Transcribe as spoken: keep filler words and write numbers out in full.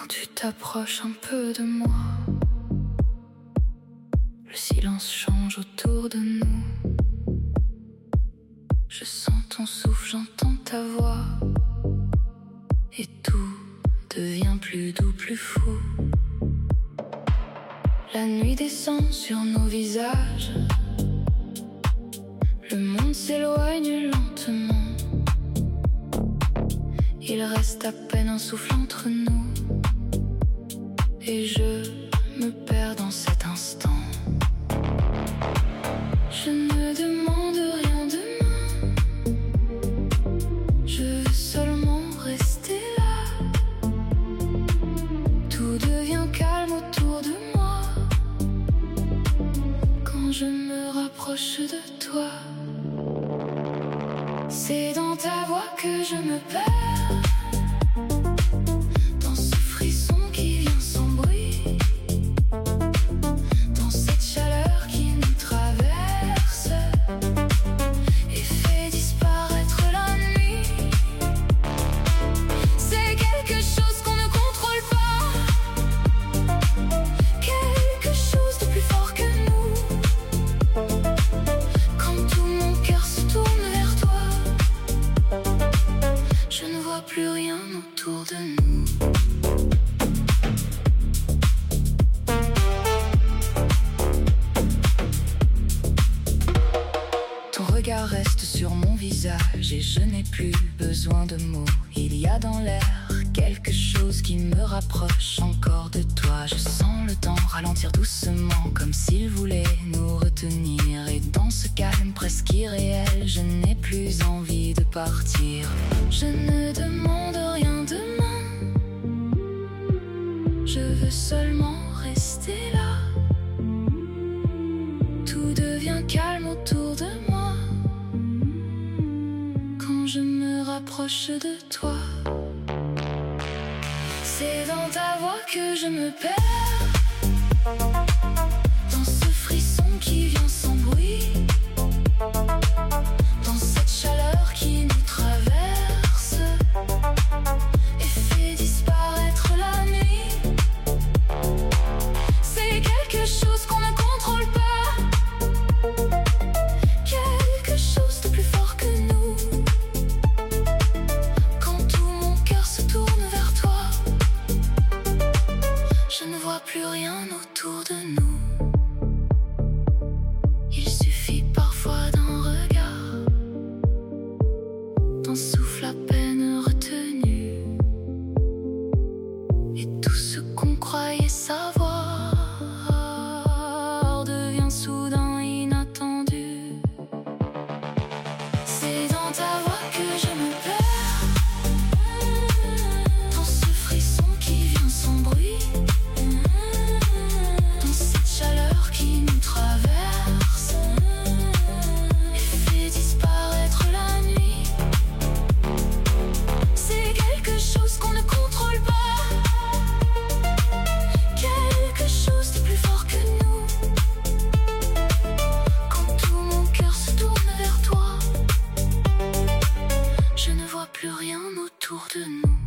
Quand tu t'approches un peu de moi, le silence change autour de nous. Je sens ton souffle, j'entends ta voix, et tout devient plus doux, plus fou. La nuit descend sur nos visages, le monde s'éloigne lentement. Il reste à peine un souffle entre nous, et je me perds dans cet instant. Je ne demande rien de moi, je veux seulement rester là. Tout devient calme autour de moi quand je me rapproche de toi. C'est dans ta voix que je me perds, dans ce frisson qui vient sans bruit, dans cette chaleur qui nous traverse et fait disparaître la nuit. C'est quelque chose qu'on ne contrôle pas, quelque chose de plus fort que nous. Quand tout mon cœur se tourne vers toi, je ne vois plus rien autour de nous. Ton regard reste sur mon visage et je n'ai plus besoin de mots. Il y a dans l'air quelque chose qui me rapproche encore de toi. Je sens le temps ralentir doucement, comme s'il voulait nous retenir. Et dans ce calme presque irréel, je n'ai plus envie de partir. Je ne demande rien de moi, je veux seulement rester là. Tout devient calme autour de moi quand je me rapproche de toi. C'est dans ta voix que je me perds, dans ce frisson qui vient sans bruit, dans cette chaleur qui nous traverse et fait disparaître la nuit. C'est quelque chose qu'on ne contrôle pas, quelque chose de plus fort que nous. Quand tout mon cœur se tourne vers toi, je ne vois plus rien autour de nous. Il suffit parfois d'un regard, d'un souffle à peine retenu, et tout ce qu'on croyait savoir devient soudain inattendu. C'est dans ta voix que je me perds, dans ce frisson qui vient sans bruit, dans cette chaleur qui nous traverse et fait disparaître la nuit. C'est quelque chose qu'on ne contrôle pas, quelque chose de plus fort que nous. Quand tout mon cœur se tourne vers toi, je ne vois plus rien autour de nous.